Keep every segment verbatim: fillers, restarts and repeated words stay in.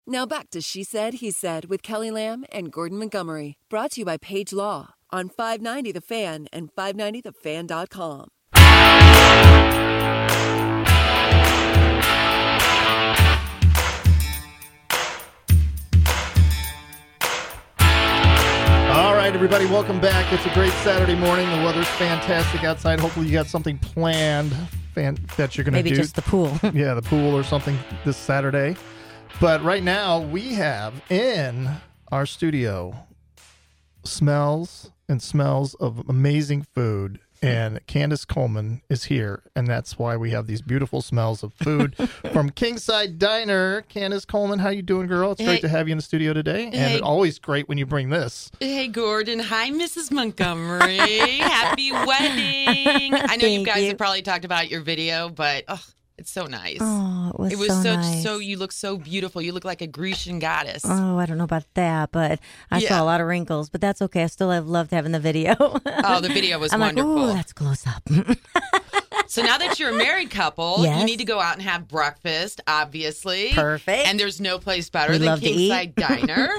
Now back to She Said, He Said with Kelly Lamb and Gordon Montgomery. Brought to you by Page Law on five ninety The Fan and five ninety the fan dot com. All right, everybody, welcome back. It's a great Saturday morning. The weather's fantastic outside. Hopefully you got something planned fan- that you're going to do. Maybe just the pool. Yeah, the pool or something this Saturday. But right now, we have in our studio smells and smells of amazing food. And Candace Coleman is here, and that's why we have these beautiful smells of food from Kingside Diner. Candace Coleman, how you doing, girl? It's Hey. great to have you in the studio today, and Hey. always great when you bring this. Hey, Gordon. Hi, Missus Montgomery. Happy wedding. I know you Thank guys you. have probably talked about your video, but oh, it's so nice. Oh, it was, it was so, so, nice. so, you look so beautiful. You look like a Grecian goddess. Oh, I don't know about that, but I Yeah. saw a lot of wrinkles, but that's okay. I still have loved having the video. Oh, the video was I'm wonderful. like, ooh, that's close up. So now that you're a married couple, Yes. you need to go out and have breakfast, obviously. Perfect. And there's no place better We than love to Kingside eat. Diner.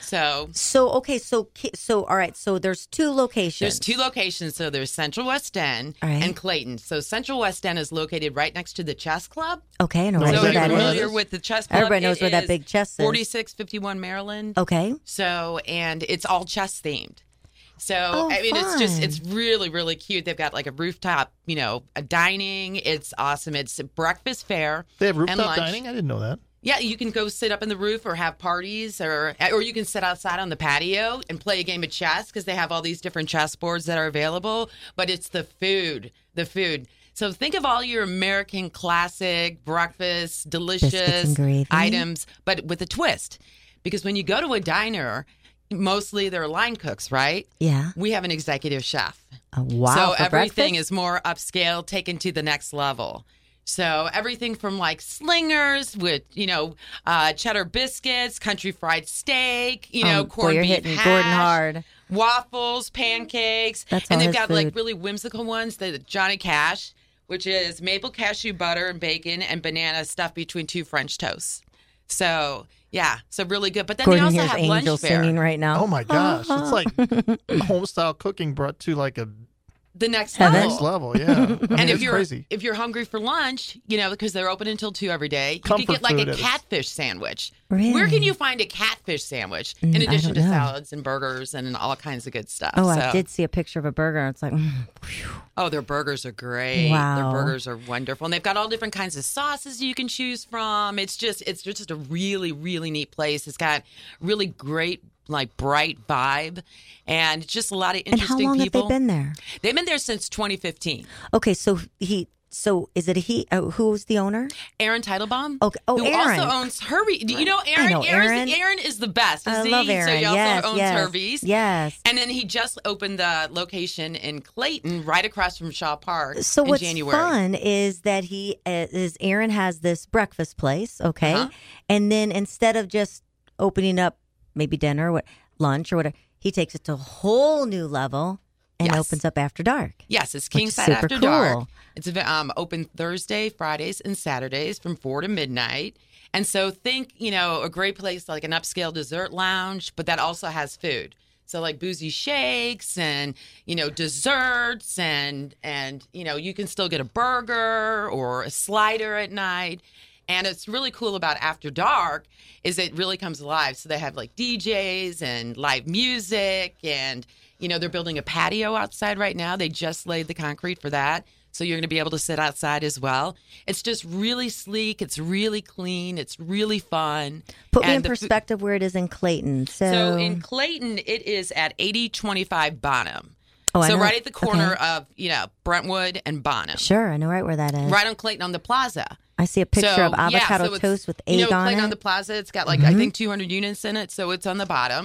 So So, okay, so, ki- so, all right, so there's two locations. there's two locations. So there's Central West End All right. and Clayton. So Central West End is located right next to the chess club. Okay, I know So right So where you're that familiar is. with the chess club? Everybody knows It where that is big chess is. forty-six fifty-one Maryland. Okay. So, and it's all chess themed. So, Oh, I mean, it's just, fun. it's really, really cute. They've got like a rooftop, you know, a dining. It's awesome. It's a breakfast fare. They have and rooftop lunch. dining? I didn't know that. Yeah, you can go sit up in the roof or have parties, or or you can sit outside on the patio and play a game of chess because they have all these different chess boards that are available. But it's the food, the food. So think of all your American classic breakfast, Biscuits delicious and gravy. items, but with a twist. Because when you go to a diner, mostly they're line cooks, right? Yeah. We have an executive chef. Oh, wow. So for everything breakfast? is more upscale, taken to the next level. So everything from like slingers with, you know, uh, cheddar biscuits, country fried steak, you know, Oh, boy, corned you're beef hitting hash, Gordon hard. waffles, pancakes. That's and all they've his got like food. really whimsical ones, the Johnny Cash, which is maple cashew butter and bacon and banana stuffed between two French toasts. So, yeah, so really good. But then Gordon they also hears have Angel lunch fare. singing right now. Oh, my gosh. It's like home-style cooking brought to like a The next Heaven. level. next level. Yeah. I mean, And if it's you're crazy. if you're hungry for lunch, you know, because they're open until two every day, you Comfort could get like food a is- catfish sandwich. Really? Where can you find a catfish sandwich Mm, in I addition don't to know. salads and burgers and all kinds of good stuff? Oh, so, I did see a picture of a burger. It's like, mm, phew. Oh, their burgers are great. Wow. Their burgers are wonderful, and they've got all different kinds of sauces you can choose from. It's just it's just a really really neat place. It's got really great like bright vibe, and just a lot of And interesting how long people. have they been there? They've been there since twenty fifteen. Okay, so he, so is it a he? Uh, who's the owner? Aaron Teitelbaum. Okay. Oh, who Aaron. also owns Herbie. Do you know Aaron? I know Aaron's- Aaron. Aaron is the best. I Is he? love Aaron. So he also yes, owns yes, Herbie's. Yes. And then he just opened the location in Clayton, right across from Shaw Park. So in what's January. fun is that he uh, is Aaron has this breakfast place, okay, Uh-huh. and then instead of just opening up maybe dinner or what lunch or whatever, he takes it to a whole new level and Yes. opens up after dark. Yes, it's Which is Kingside super After cool. Dark. It's um, open Thursday, Fridays, and Saturdays from four to midnight. And so think, you know, a great place like an upscale dessert lounge, but that also has food. So like boozy shakes and, you know, desserts and, and you know, you can still get a burger or a slider at night. And it's really cool about After Dark is it really comes alive. So they have like D Js and live music and, you know, they're building a patio outside right now. They just laid the concrete for that. So you're going to be able to sit outside as well. It's just really sleek. It's really clean. It's really fun. Put me And in the fu- perspective where it is in Clayton. So, So in Clayton, it is at eighty twenty-five Bonham. Oh, I so know. right at the corner Okay. of, you know, Brentwood and Bonham. Sure, I know right where that is. Right on Clayton on the Plaza. I see a picture So, of yeah, avocado so it's- toast with you egg know, on Clayton it. on the Plaza, it's got like I think two hundred units in it, so it's on the bottom.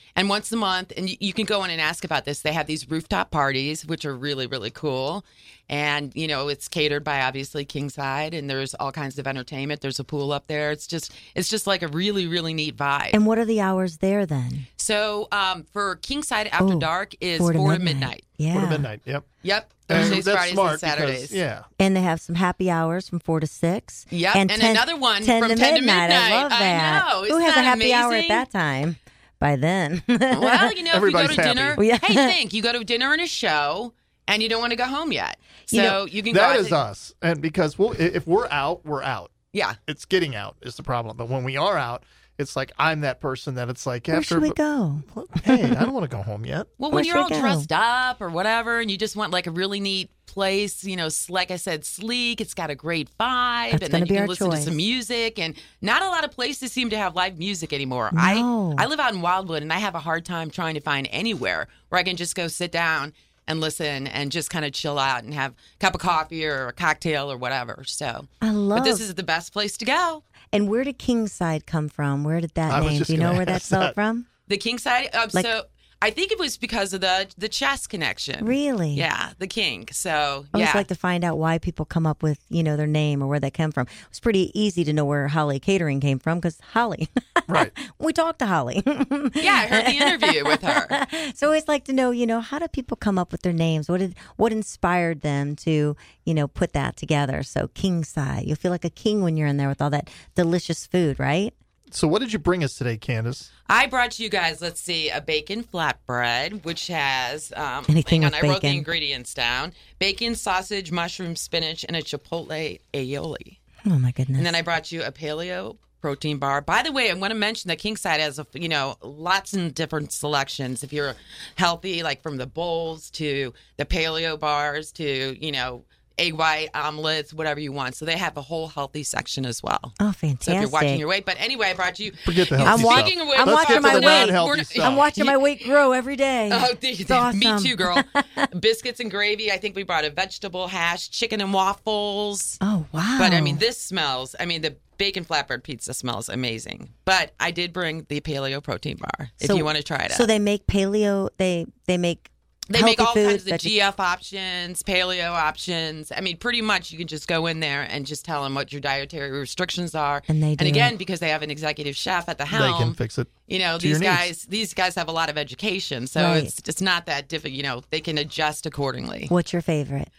And once a month, and you, you can go in and ask about this, they have these rooftop parties, which are really, really cool. And, you know, it's catered by obviously Kingside, and there's all kinds of entertainment. There's a pool up there. It's just it's just like a really, really neat vibe. And what are the hours there then? So um, for Kingside After Ooh, Dark is four four to to midnight. midnight. Yeah. Four to midnight. Yep. Yep. And Thursdays, that's Fridays, smart and Saturdays. because, yeah. And they have some happy hours from four to six. Yep. And, ten another one ten from to ten to midnight. midnight. I love that. I know. Who Isn't has a that happy hour at amazing? that time? By then. Well, you know, Everybody's if you go to happy. dinner, Yeah. hey, think you go to dinner and a show, and you don't want to go home yet, so You you, know, can go. That out is to- us. And because we'll, if we're out, we're out. Yeah. It's getting out is the problem. But when we are out, it's like I'm that person that it's like Where after. should we go? Hey, I don't want to go home yet. Well, Where when you're should all we go? dressed up or whatever, and you just want like a really neat place, you know, s- like I said, sleek. It's got a great vibe, That's and gonna then you be can our listen choice. to some music. And not a lot of places seem to have live music anymore. No. I I live out in Wildwood, and I have a hard time trying to find anywhere where I can just go sit down and listen and just kind of chill out and have a cup of coffee or a cocktail or whatever. So, I love. but this is the best place to go. And where did Kingside come from? Where did that I was name? just Do you know gonna where that's ask spelled that. from? The Kingside. Um, Like- so I think it was because of the the chess connection. Really? Yeah, the king. So I always yeah. like to find out why people come up with, you know, their name or where they come from. It's pretty easy to know where Holly Catering came from because Holly. Right. We talked to Holly. Yeah, I heard the interview with her. So I always like to know, you know, how do people come up with their names? What did what inspired them to, you know, put that together? So Kingside, you'll feel like a king when you're in there with all that delicious food, right? So what did you bring us today, Candace? I brought you guys, let's see, a bacon flatbread, which has, um, Anything hang on, with I wrote the bacon. ingredients down. Bacon, sausage, mushroom, spinach, and a chipotle aioli. Oh my goodness. And then I brought you a paleo protein bar. By the way, I want to mention that Kingside has, a, you know, lots of different selections. If you're healthy, like from the bowls to the paleo bars to, you know, egg white omelets, whatever you want. So they have a whole healthy section as well. Oh, fantastic. So if you're watching your weight. But anyway, I brought you. Forget the you- healthy I'm wa- stuff. Speaking of which, I'm Let's watching get my to the weight. non-healthy We're- stuff. I'm watching my weight grow every day. Oh, the, It's awesome. me too, girl. Biscuits and gravy. I think we brought a vegetable hash, chicken and waffles. Oh, wow. But I mean, this smells. I mean, the bacon flatbread pizza smells amazing. But I did bring the paleo protein bar if So- you want to try it out. So they make paleo, they they make They healthy make all foods kinds of that you- G F options, paleo options. I mean, pretty much you can just go in there and just tell them what your dietary restrictions are. And they and do again, it. because they have an executive chef at the They helm, can fix it. you know, to your these needs. guys, these guys have a lot of education, so Right. it's it's not that difficult. You know, they can adjust accordingly. What's your favorite?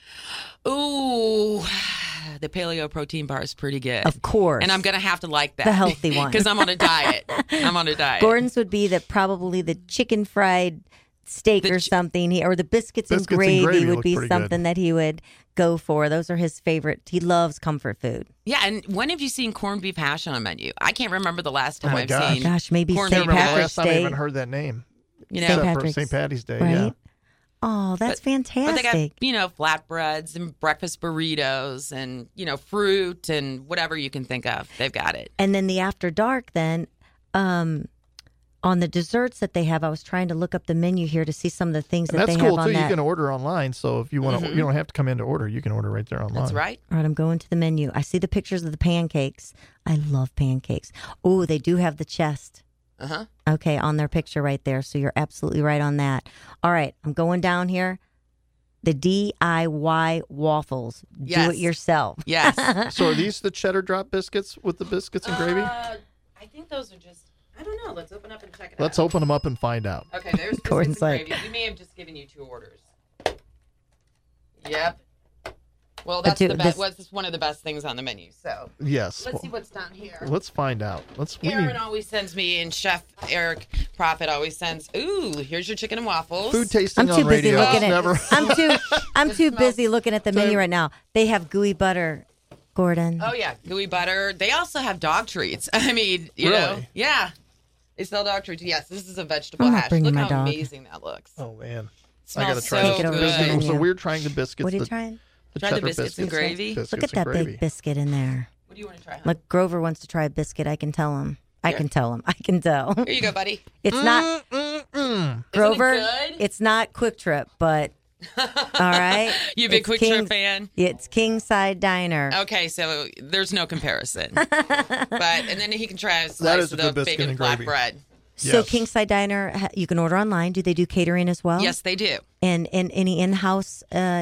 Ooh, the paleo protein bar is pretty good. Of course. And I'm going to have to like that. The healthy one. Because I'm on a diet. I'm on a diet. Gordon's would be the probably the chicken fried steak The or ch- something, he, or the biscuits, Biscuits and and gravy, gravy would look be pretty something good. that he would go for. Those are his favorite. He loves comfort food. Yeah, and when have you seen corned beef hash on a menu? I can't remember the last time Oh my I've gosh. seen. Gosh, maybe corned Saint beef I remember the Patrick's last time I Day. even heard that name. You know, Saint Except for Patrick's, Saint Patty's Day. right? Yeah. Oh, that's But they fantastic. got, you know, flatbreads and breakfast burritos and, you know, fruit and whatever you can think of. They've got it. And then the after dark, then um, on the desserts that they have, I was trying to look up the menu here to see some of the things And that that's they cool have too. on You that. can order online, so if you want to, Mhm. you don't have to come in to order. You can order right there online. That's right. All right, I'm going to the menu. I see the pictures of the pancakes. I love pancakes. Oh, they do have the chest. Uh huh. Okay, on their picture right there. So you're absolutely right on that. All right, I'm going down here. The D I Y waffles. Do Yes. it yourself. Yes. So are these the cheddar drop biscuits with the biscuits and gravy? Uh, I think those are just, I don't know. Let's open up and check it Let's out. open them up and find out. Okay, there's biscuits Gordon's and like- gravy. We may have just given you two orders. Yep. Well, But that's do- the best. this- Well, it's one of the best things on the menu. So Yes. let's see what's down here. Let's find out. Let's. We Aaron need always sends me, and Chef Eric Prophet always sends. Ooh, here's your chicken and waffles. food tasting I'm too on busy radio. looking It's at. never. I'm too. I'm It too smells- busy looking at the menu right now. They have gooey butter, Gordon. Oh yeah, gooey butter. They also have dog treats. I mean, you know, Really? yeah, they sell dog treats. Yes, this is a vegetable I'm not hash. bringing Look my how dog. amazing that looks. Oh man, Smells I gotta try so this. Take it over good. to the Biscuit- So menu. we're trying the biscuits. What are you the, trying? the Try the cheddar biscuits and gravy? Biscuits Look at and that gravy. big biscuit in there. What do you want to try? Huh? Look, Grover wants to try a biscuit. I can tell him. I Here. can tell him. I can tell. Here you go, buddy. It's not Mm-mm. Grover. good? It's not Quick Trip, but all right. You a big It's Quick Trip King's- fan? It's Kingside Diner. Okay, so there's no comparison. But and then he can try a That slice is a of the good biscuit bacon and gravy. flatbread. So Yes. Kingside Diner, ha- you can order online. Do they do catering as well? Yes, they do. And and any in-house uh,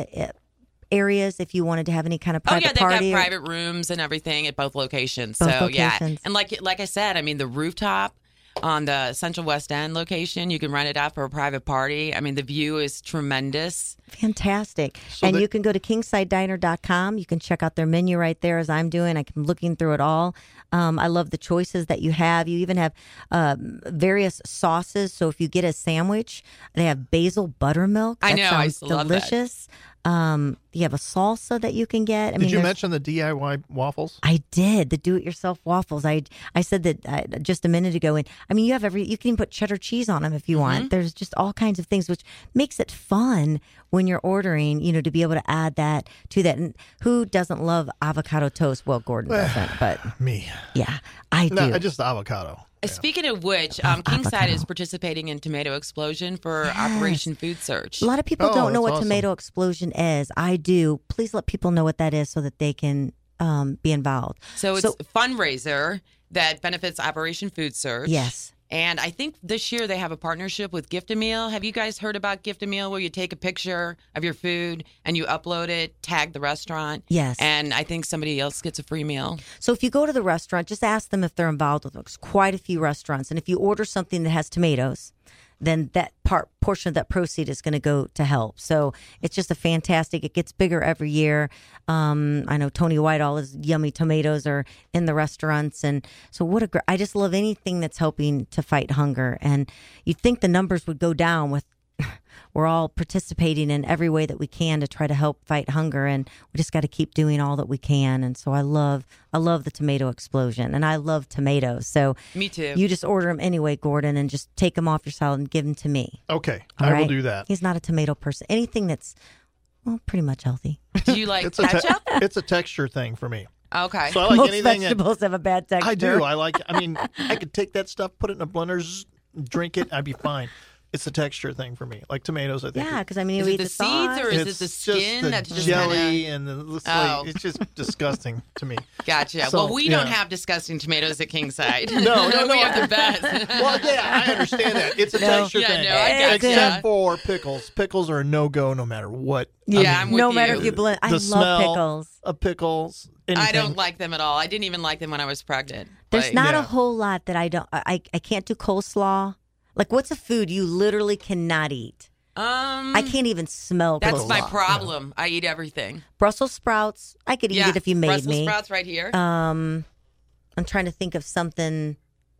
areas if you wanted to have any kind of Oh private yeah, they've party? got or- private rooms and everything at both locations. Both so yeah, locations. and like like I said, I mean the rooftop on the Central West End location, you can rent it out for a private party. I mean the view is tremendous. Fantastic. So and the- you can go to kingside diner dot com. You can check out their menu right there as I'm doing. I'm looking through it all. Um, I love the choices that you have. You even have um, various sauces. So if you get a sandwich, they have basil buttermilk. I That know, I sounds used to love that. delicious. Um, you have a salsa that you can get. I Did mean, you there's- mention the D I Y waffles? I did the do-it-yourself waffles. I I said that uh, just a minute ago, and I mean you have every. You can even put cheddar cheese on them if you want. There's just all kinds of things, which makes it fun when you're ordering. You know, to be able to add that to that. And who doesn't love avocado toast? Well, Gordon doesn't, but Me. yeah, I do. No, just avocado. Uh, Speaking of which, um, Kingside avocado. is participating in Tomato Explosion for Operation Food Search. A lot of people Oh, don't know that's what awesome. tomato explosion is. I do. Please let people know what that is so that they can um, be involved. So it's a fundraiser that benefits Operation Food Search. Yes. And I think this year they have a partnership with Gift a Meal. Have you guys heard about Gift a Meal, where you take a picture of your food and you upload it, tag the restaurant? Yes. And I think somebody else gets a free meal. So if you go to the restaurant, just ask them if they're involved with it. There's quite a few restaurants. And if you order something that has tomatoes, then that part portion of that proceed is going to go to help. So it's just a fantastic. It gets bigger every year. Um, I know Tony Whitehall's yummy tomatoes are in the restaurants, and so what a. Gr- I just love anything that's helping to fight hunger. And you'd think the numbers would go down with. We're all participating in every way that we can to try to help fight hunger, and we just got to keep doing all that we can. And so I love, I love the tomato explosion, and I love tomatoes. So Me too. you just order them anyway, Gordon, and just take them off your salad and give them to me. Okay, All I right? will do that. He's not a tomato person. Anything that's well, pretty much healthy. Do you like It's a te- ketchup? it's a texture thing for me. Okay. So I like Most anything. That, vegetables have a bad texture. I do. I like. I mean, I could take that stuff, put it in a blender, zzz, drink it. I'd be fine. It's a texture thing for me. Like tomatoes, I think. Yeah, because I mean, Is you it eat the the, seeds sauce. or is it it's the just skin the that's just jelly kinda- and the it's, Oh. like, it's just disgusting to me. Gotcha. So, well, we don't yeah. have disgusting tomatoes at Kingside. No, no, no, we have I- the best. Well, yeah, I understand that. It's a No. texture Yeah, thing. no, I gotcha. Except for pickles. Pickles are a no go no matter what. Yeah, I mean, I'm with no you. matter if you blend. I the love smell pickles. of pickles. Anything. I don't like them at all. I didn't even like them when I was pregnant. There's Like, not Yeah. a whole lot that I don't. I I can't do coleslaw. Like, what's a food you literally cannot eat? Um, I can't even smell That's coleslaw. my problem. I eat everything. Brussels sprouts. I could eat yeah, it if you made Brussels me. sprouts right here. Um, I'm trying to think of something.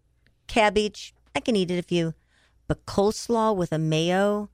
Cabbage. I can eat it if you. But coleslaw with a mayo,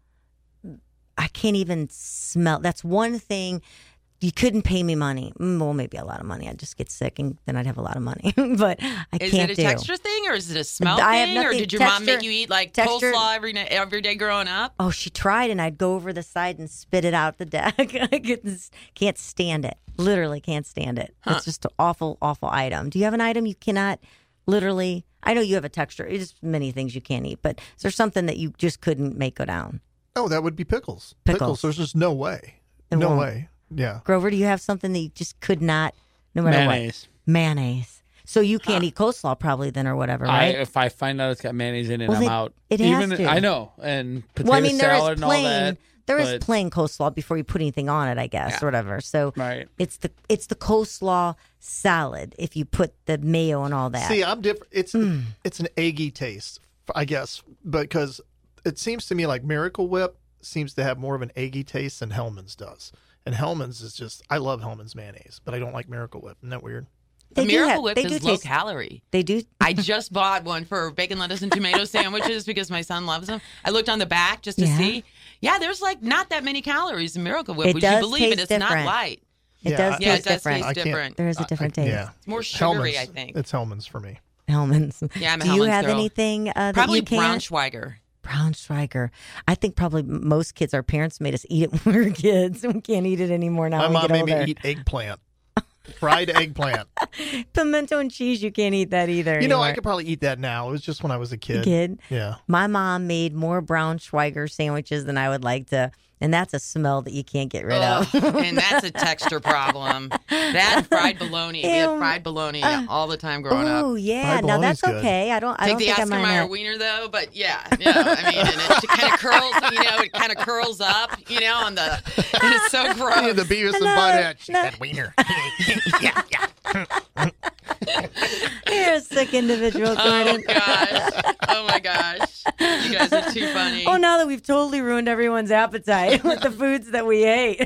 I can't even smell. That's one thing. You couldn't pay me money. Mm, Well, maybe a lot of money. I'd just get sick and then I'd have a lot of money. But I is can't it a do. texture thing or is it a smell I have thing? Or nothing- did your mom texture- make you eat like texture- coleslaw every, na- every day growing up? Oh, she tried, and I'd go over the side and spit it out the deck. I couldn't- can't stand it. Literally can't stand it. It's just an awful, awful item. Do you have an item you cannot literally? I know you have a texture. It's many things you can't eat, but is there something that you just couldn't make go down? Oh, that would be pickles. Pickles. There's just no way. It no won't. way. Yeah. Grover, do you have something that you just could not, no matter Mayonnaise. what? Mayonnaise. So you can't eat coleslaw probably then or whatever, I, right? if I find out it's got mayonnaise in it, Well, I'm it- out. it has Even to. I know, and potato well, I mean, there salad is and all plain. that. There is but- plain coleslaw before you put anything on it, I guess, Yeah. or whatever. So Right. it's the it's the coleslaw salad if you put the mayo and all that. See, I'm different. It's Mm. it's an eggy taste, I guess, because it seems to me like Miracle Whip seems to have more of an eggy taste than Hellman's does. And Hellman's is just, I love Hellman's mayonnaise, but I don't like Miracle Whip. Isn't that weird? They the do Miracle have- Whip they do is low taste- calorie. They do. I just bought one for bacon, lettuce, and tomato sandwiches because my son loves them. I looked on the back just to Yeah. see. Yeah, there's like not that many calories in Miracle Whip. It Would does you believe it? taste It's not different. light. It Yeah, does I- taste Yeah, it does different. I taste can't- different. There is a different taste. Yeah. It's more sugary, Hellman's, I think. It's Hellman's for me. Hellman's. Yeah, I'm a Do you Hellman's have girl. anything uh, that Probably you can't? Braunschweiger. Braunschweiger. I think probably most kids, our parents made us eat it when we were kids. We can't eat it anymore now. My when we mom get made older. me eat eggplant. Fried eggplant. Pimento and cheese. You can't eat that either. You know, I anymore. could probably eat that now. It was just when I was a kid. Kid. Yeah. My mom made more Braunschweiger sandwiches than I would like to And that's a smell that you can't get rid Ugh, of. and that's a texture problem. That and fried bologna. We had Ew. fried bologna all the time growing up. Oh yeah, Fried now that's bologna's good. okay. I don't. I Take don't the think I Oscar mind Mayer that. wiener though, but yeah, yeah. I mean, and it kind of curls, you know, it kind of curls up, you know, on the. And it's so gross. Yeah, the Beavis and No, Butthead. She no. said wiener. yeah, yeah. You're a sick individual, Oh Gordon. gosh! Oh my gosh! You guys are too funny. Oh, now that we've totally ruined everyone's appetite with the foods that we ate.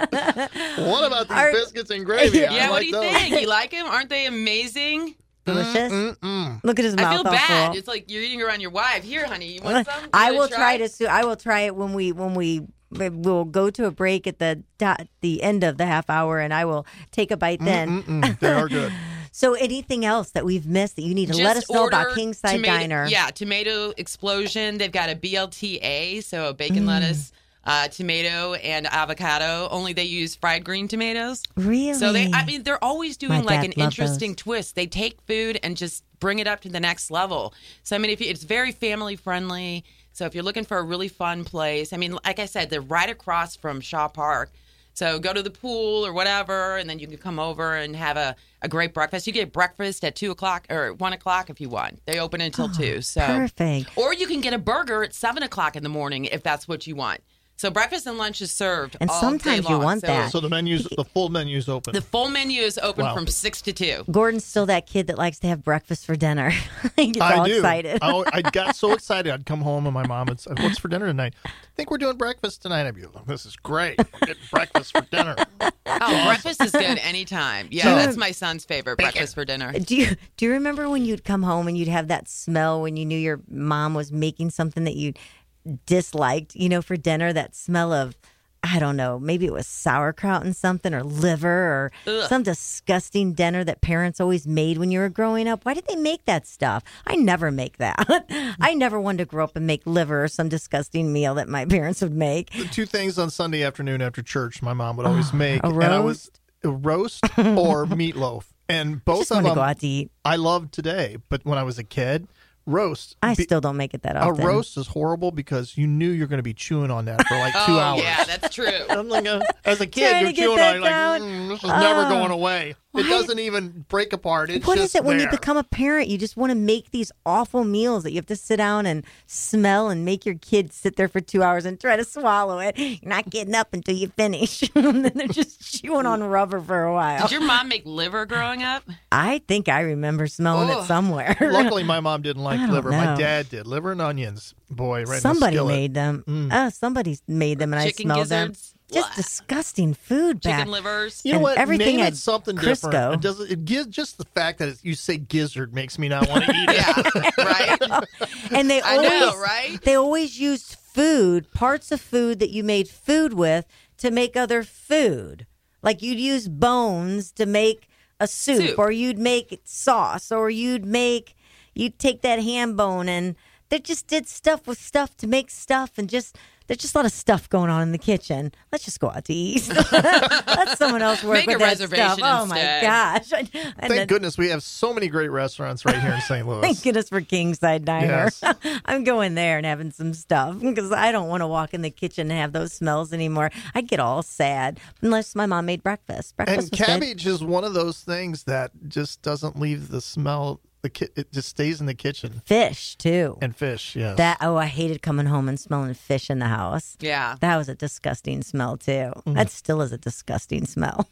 What about these Are- biscuits and gravy? I yeah, what like do you those. think? You like them? Aren't they amazing? Delicious. Mm-mm. Look at his mouth. I feel all bad. full. It's like you're eating around your wife. Here, honey, you want some? You I wanna will try to. Su- I will try it when we when we we'll go to a break at the do- the end of the half hour, and I will take a bite then. Mm-mm. They are good. So, anything else that we've missed that you need to Just let us know about order Kingside tomato- Diner? Yeah, Tomato Explosion. They've got a B L T A, so a Mm. bacon lettuce, uh, tomato, and avocado. Only they use fried green tomatoes. Really? So they, I mean, they're always doing My like dad an loved interesting those. twist. They take food and just bring it up to the next level. So I mean, if you, it's very family friendly. So if you're looking for a really fun place, I mean, like I said, they're right across from Shaw Park. So go to the pool or whatever, and then you can come over and have a, a great breakfast. You get breakfast at two o'clock or one o'clock if you want. They open until two. So perfect. Or you can get a burger at seven o'clock in the morning if that's what you want. So breakfast and lunch is served And all sometimes day you long. want So that. So the menus, the full menu's open. The full menu is open Wow. from six to two. Gordon's still that kid that likes to have breakfast for dinner. He gets I all do. excited. I, I got so excited. I'd come home and my mom would say, "What's for dinner tonight?" I think we're doing breakfast tonight. I'd be like, "This is great. We're getting breakfast for dinner." Oh, breakfast is good anytime. Yeah, So- that's my son's favorite breakfast for dinner. Do you do you remember when you'd come home and you'd have that smell when you knew your mom was making something that you disliked, you know, for dinner? That smell of, I don't know, maybe it was sauerkraut and something, or liver, or Ugh. some disgusting dinner that parents always made when you were growing up. Why did they make that stuff? I never make that. I never wanted to grow up and make liver or some disgusting meal that my parents would make. The two things on Sunday afternoon after church, my mom would always make, a and I was roast? a roast or meatloaf, and I both just of want to them go out to eat. I love today. But when I was a kid, roast. I be- still don't make it that a often. roast is horrible because you knew you're going to be chewing on that for like two oh, hours. yeah, that's true. I'm like, uh, as a kid, Trying you're to get chewing that on it like, down. mm, this is never Oh. going away. It Why- doesn't even break apart. It's What just is it when you there. become a parent? You just want to make these awful meals that you have to sit down and smell and make your kids sit there for two hours and try to swallow it. You're not getting up until you finish. And then they're just chewing on rubber for a while. Did your mom make liver growing up? I think I remember smelling Ugh. it somewhere. Luckily, my mom didn't like I don't liver. My know. dad did. Liver and onions. Boy, right Somebody in the skillet. made them. Mm. Uh, somebody made them and Chicken I smelled them. gizzards? Just Blah. disgusting food back. Chicken livers? You know And what? everything Name at it something Crisco. different. It doesn't. It gives just the fact that it's, you say gizzard makes me not want to eat it. Yeah, right? And they I always, know, right? They always used food, parts of food that you made food with, to make other food. Like you'd use bones to make a soup, Soup. or you'd make sauce, or you'd make, you'd take that ham bone, and they just did stuff with stuff to make stuff, and just, there's just a lot of stuff going on in the kitchen. Let's just go out to eat. Let someone else work Make with a that reservation stuff. Oh my instead. gosh. And Thank then- goodness we have so many great restaurants right here in Saint Louis. Thank goodness for Kingside Diner. Yes. I'm going there and having some stuff because I don't want to walk in the kitchen and have those smells anymore. I get all sad unless my mom made breakfast. Breakfast And was cabbage is one of those things that just doesn't leave the smell. The ki- it just stays in the kitchen. good. Fish too. And fish, yes. That oh, I hated coming home and smelling fish in the house. Yeah. That was a disgusting smell too. Mm. That still is a disgusting smell.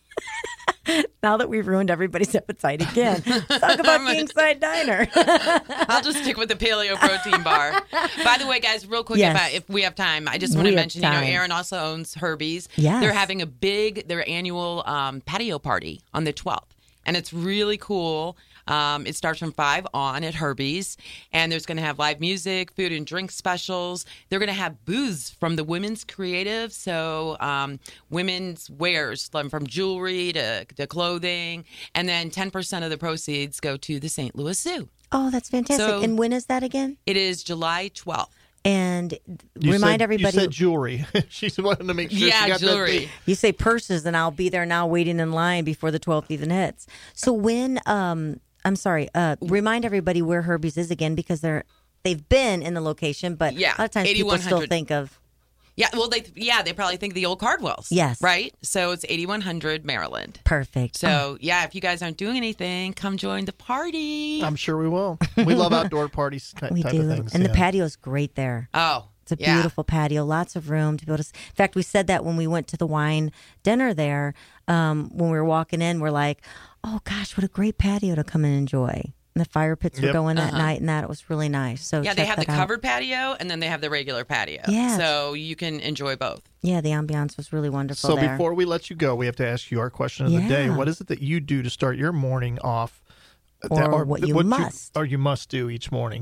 Now that we've ruined everybody's appetite again, let's talk about Kingside Diner. I'll just stick with the paleo protein bar. By the way, guys, real quick, Yes. if, I, if we have time, I just want We to have mention, you know, time. Aaron also owns Herbie's. Yes. They're having a big, their annual um, patio party on the twelfth. And it's really cool. Um, it starts from five on at Herbie's. And there's going to have live music, food and drink specials. They're going to have booths from the women's creative. So um, women's wares from from jewelry to, to clothing. And then ten percent of the proceeds go to the Saint Louis Zoo. Oh, that's fantastic. So- And when is that again? It is July twelfth. And You remind said, everybody. You said jewelry. She wanted to make sure Yeah, she got jewelry. that. Thing. You say purses, and I'll be there now waiting in line before the twelfth even hits. So when, um, I'm sorry, uh, remind everybody where Herbie's is again because they're they've been in the location, but Yeah, a lot of times people still eighty-one hundred. think of. Yeah, well, they yeah they probably think the old Cardwells. Yes. Right? So it's eighty-one hundred Maryland. Perfect. So, yeah, if you guys aren't doing anything, come join the party. I'm sure we will. We love outdoor parties type we do. of things. And yeah. the patio's great there. Oh, It's a yeah. beautiful patio, lots of room to be able to. In fact, we said that when we went to the wine dinner there. Um, when we were walking in, we're like, "Oh gosh, what a great patio to come and enjoy." And the fire pits were Yep. going that Uh-huh. night, and that it was really nice. So Yeah, they check have the that out. covered patio, and then they have the regular patio. Yes. So you can enjoy both. Yeah, the ambiance was really wonderful So there. before we let you go, we have to ask you our question of the day. Yeah. What is it that you do to start your morning off? Or what you must. or you must do each morning.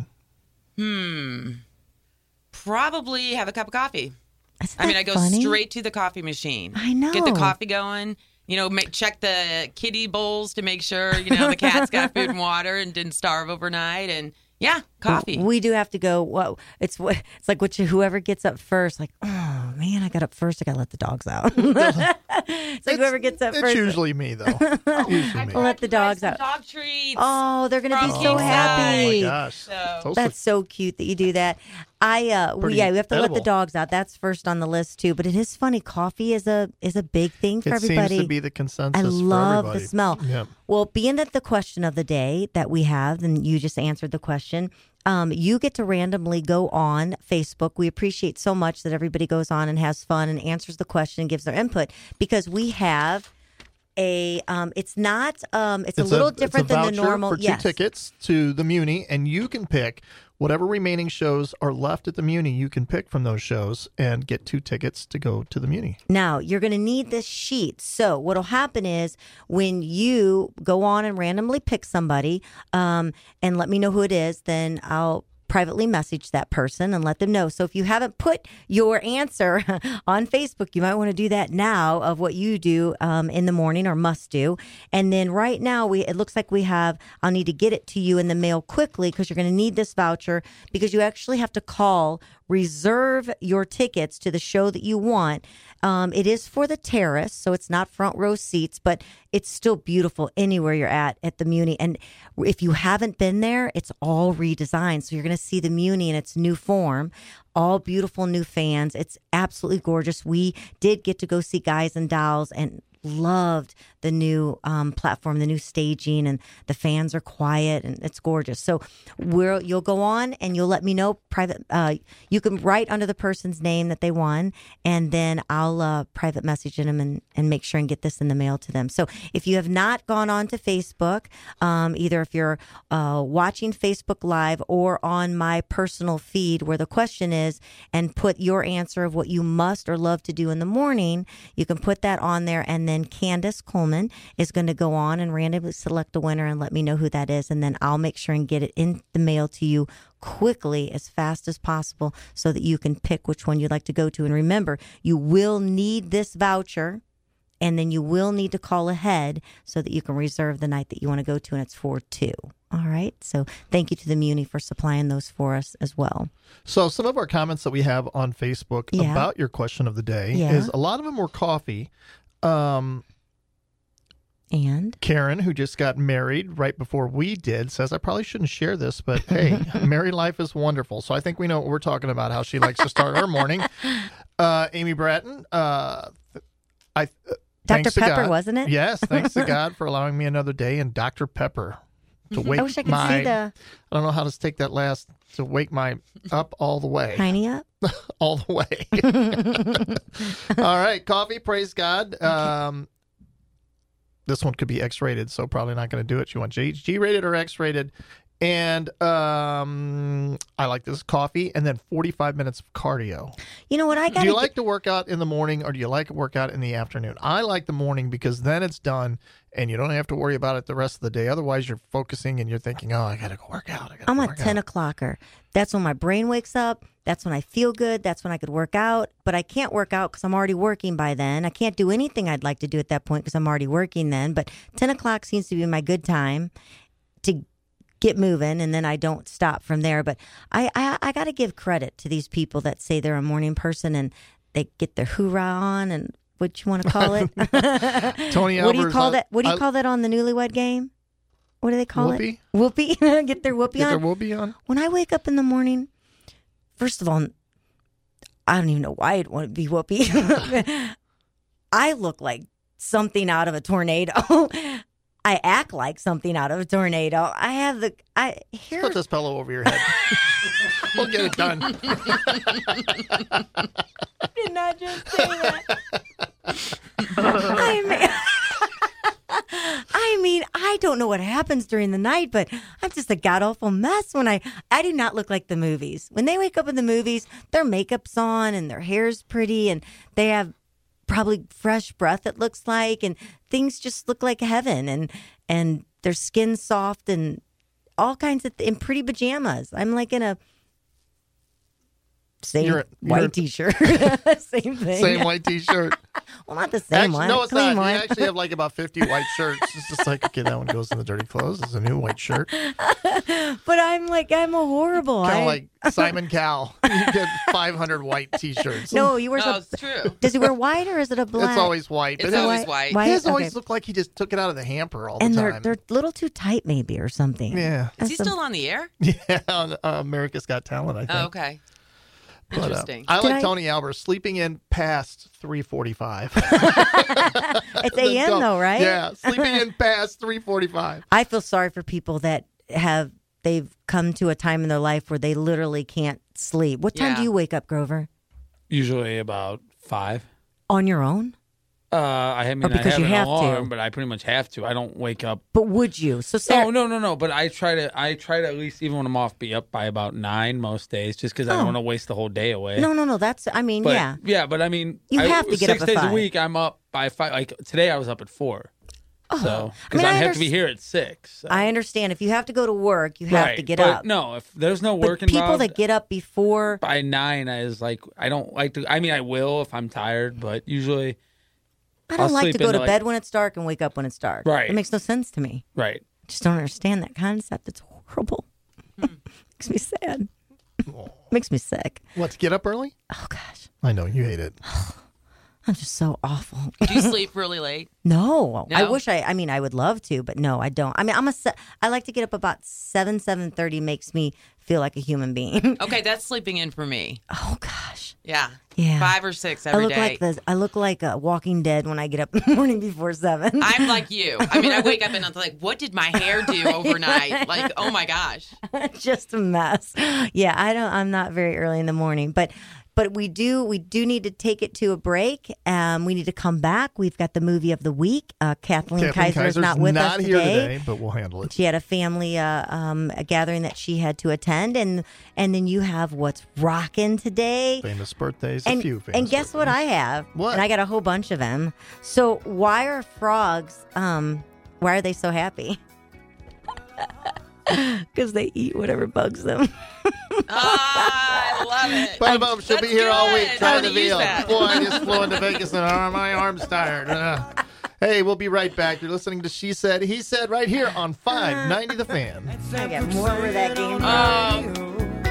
Hmm. Probably have a cup of coffee. Isn't I mean, that I go funny? straight to the coffee machine. I know. Get the coffee going. You know, make, check the kitty bowls to make sure, you know, the cat's got food and water and didn't starve overnight. And yeah, coffee. We do have to go. Well, it's what it's like. What you, whoever gets up first, like, oh man, I got up first. I got to let the dogs out. It's like whoever gets up It's first. usually me, though. usually me. We'll let the dogs Some out. Dog treats. Oh, they're gonna be From so Kingside. happy. Oh, my gosh. So- So That's so cute that you do that. I uh, we, Pretty yeah, we have to let edible. the dogs out. That's first on the list too. But it is funny. Coffee is a is a big thing for it everybody. seems to be the consensus I for love everybody. the smell. Yeah. Well, being that the question of the day that we have, and you just answered the question, um, you get to randomly go on Facebook. We appreciate so much that everybody goes on and has fun and answers the question and gives their input because we have a. Um, it's not. Um, it's, a little different it's a than the voucher normal. for two yes. tickets to the Muni, and you can pick whatever remaining shows are left at the Muni. You can pick from those shows and get two tickets to go to the Muni. Now, you're going to need this sheet. So, what'll happen is when you go on and randomly pick somebody um, and let me know who it is, then I'll privately message that person and let them know. So, if you haven't put your answer on Facebook, you might want to do that now of what you do um, in the morning or must do. And then right now, we it looks like we have, I'll need to get it to you in the mail quickly because you're going to need this voucher because you actually have to call, reserve your tickets to the show that you want. Um, it is for the terrace, so it's not front row seats, but it's still beautiful anywhere you're at at the Muni. And if you haven't been there, it's all redesigned. So you're going to see the Muni in its new form, all beautiful new fans. It's absolutely gorgeous. We did get to go see Guys and Dolls and loved the new um, platform, the new staging, and the fans are quiet and it's gorgeous. So we're, you'll go on and you'll let me know private. Uh, you can write under the person's name that they won, and then I'll uh, private message them and, and make sure and get this in the mail to them. So if you have not gone on to Facebook, um, either if you're uh, watching Facebook Live or on my personal feed where the question is, and put your answer of what you must or love to do in the morning, you can put that on there, and then Candace Coleman is going to go on and randomly select a winner and let me know who that is, and then I'll make sure and get it in the mail to you quickly as fast as possible so that you can pick which one you'd like to go to. And remember, you will need this voucher, and then you will need to call ahead so that you can reserve the night that you want to go to, and it's for two. All right. So thank you to the Muni for supplying those for us as well. So some of our comments that we have on Facebook Yeah. about your question of the day Yeah. is a lot of them were coffee. Um, And Karen, who just got married right before we did, says, I probably shouldn't share this, but hey, married life is wonderful. So I think we know what we're talking about, how she likes to start her morning. Uh, Amy Bratton, uh, I, uh, Doctor thanks to Pepper, God- wasn't it? Yes, thanks to God for allowing me another day, and Doctor Pepper to wake I wish I could my, see the I don't know how to take that last, to wake my up all the way. tiny up. all the way. All right, coffee, praise God. Um, this one could be X-rated, so probably not going to do it. You want G- G-rated or X-rated? And um, I like this coffee, and then forty-five minutes of cardio. You know what I got? Do you like to work out in the morning, or do you like to work out in the afternoon? I like the morning because then it's done, and you don't have to worry about it the rest of the day. Otherwise, you're focusing and you're thinking, "Oh, I got to go work out." I gotta I'm go a work ten out. o'clocker. That's when my brain wakes up. That's when I feel good. That's when I could work out. But I can't work out because I'm already working by then. I can't do anything I'd like to do at that point because I'm already working then. But ten o'clock seems to be my good time to get moving, and then I don't stop from there. But I, I, I got to give credit to these people that say they're a morning person and they get their hoorah on and what you want to call it. Tony What do you Albers, call I- that? What do you I- call that on the Newlywed Game? What do they call Whoopee? it? Whoopee. Get their whoopee Get on. their whoopee on. When I wake up in the morning, first of all, I don't even know why I'd want to be Whoopi. I look like something out of a tornado. I act like something out of a tornado. I have the I here. Put this pillow over your head. We'll get it done. Did not just say that. I mean, I mean, I don't know what happens during the night, but I'm just a god awful mess when I I do not look like the movies. When they wake up in the movies, their makeup's on and their hair's pretty and they have probably fresh breath, it looks like, and things just look like heaven, and and their skin's soft and all kinds of th- in pretty pajamas. I'm like in a same You're- white you're- t-shirt, same thing. Same white T-shirt. Well, not the same Actually, one. no, it's Clean not. one. You actually have like about fifty white shirts. It's just like, okay, that one goes in the dirty clothes. It's a new white shirt. But I'm like, I'm a horrible. Kind I- of like Simon Cowell. You get five hundred white T-shirts. No, you wear. Oh, some- it's true. Does he wear white or is it a black? It's always white. It's but always his, white. White? his always Okay. looked like he just took it out of the hamper all And the they're time. they're a little too tight, maybe, or something. Yeah. Is That's he the- still on the air? Yeah, on uh, America's Got Talent, I think. Oh, okay. But, uh, Interesting. I Did like I- Tony Albert sleeping in past three forty-five. It's A M though, right? Yeah, sleeping in past three forty-five. I feel sorry for people that have they've come to a time in their life where they literally can't sleep. What time Yeah. do you wake up, Grover? Usually about five. On your own? Uh, I mean, Or because I have you an have to. alarm, but I pretty much have to. I don't wake up. But would you? So Sarah, Oh no, no, no! But I try to. I try to at least, even when I'm off, be up by about nine most days, just because I Oh. don't want to waste the whole day away. no, no, no. That's I mean, But, yeah. yeah, but I mean, You I, have to get six up at days five. a week. I'm up by five. Like today, I was up at four. Oh. So I because mean, I, I have to be underst- here at six. so. I understand. If you have to go to work, you have right. to get but up. No, if there's no But work people involved, that get up before by nine, I is like I don't like to. I mean, I will if I'm tired, but usually, I don't I'll like to sleep go into, to like- bed when it's dark and wake up when it's dark. Right. It makes no sense to me. right. I just don't understand that concept. It's horrible. Makes me sad. Makes me sick. What, to get up early? Oh gosh. I know, you hate it. I'm just so awful. Do you sleep really late? No, I No? wish I. I mean, I would love to, but no, I don't. I mean, I'm a. se- I like to get up about seven, seven thirty. Makes me feel like a human being. Okay, that's sleeping in for me. Oh gosh, Yeah. yeah. Five or six I every look day. like the. I look like a Walking Dead when I get up in the morning before seven. I'm like you. I mean, I wake up and I'm like, what did my hair do overnight? Like, oh my gosh. Just a mess. Yeah, I don't. I'm not very early in the morning, but. But we do we do need to take it to a break. Um, we need to come back. We've got the movie of the week. Uh, Kathleen, Kathleen Kaiser is Kaiser's not with us here today. today, but we'll handle it. She had a family uh, um, a gathering that she had to attend, and and then you have what's rocking today. Famous birthdays, And, a few famous and guess what I birthdays. have? What? And I got a whole bunch of them. So why are frogs? Um, why are they so happy? Because they eat whatever bugs them. Ah, I love it. Bada boom, she'll be That's here all week good. trying I'm to gonna use veal. that. Boy, I just flew into Vegas and oh, my arm's tired. Uh. Hey, we'll be right back. You're listening to She Said, He Said right here on five ninety The Fan. I got more where that game. Um,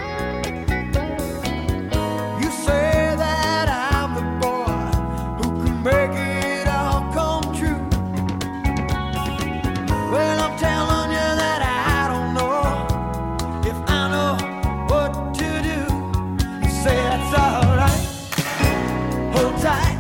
You say that I'm the boy who can make it all come true. Well, I'm telling you that I don't know if I know what to do. You say that's all right. Hold tight.